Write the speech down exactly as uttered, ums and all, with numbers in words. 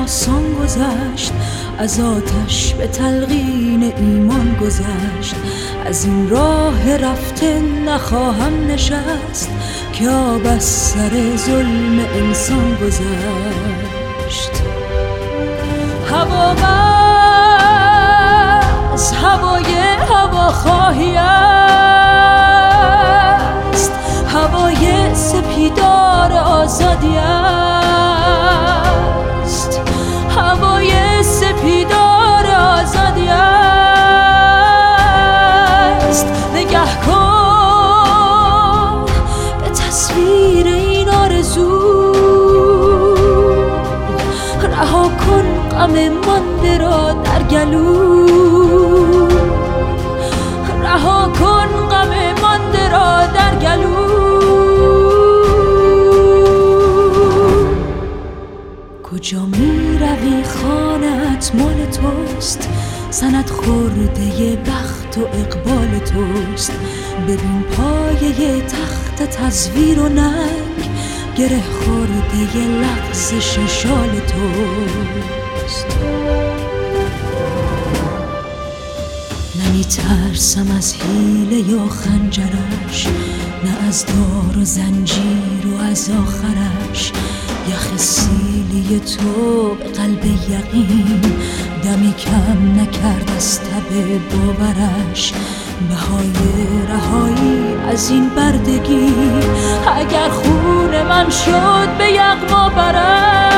آسان گذشت، از آتش به تلقین ایمان گذشت. از این راه رفته نخواهم نشست که آب از سر ظلم انسان گذشت. هوا از هوای هواخواهی است، هوای سپیدار آزادی است، هوای سپیدار آزادی است. نگه کن به تصویر این آرزو، رها کن غم مانده را در گلو، رها کن غم مانده را در گلو. کجا می روی خانت مال توست، سند خورده بخت و اقبال توست. ببین پایه تخت تزویر و ننگ، گره خورده لغزش شال توست. نمی ترسم از حیله یا خنجرش، نه از دار و زنجیر و از آخرش. یخ سیلی تو به قلب یقین، دمی کم نکرد از تب باورش. بهای رهایی از این بردگی، اگر خون من شد به یغما برش.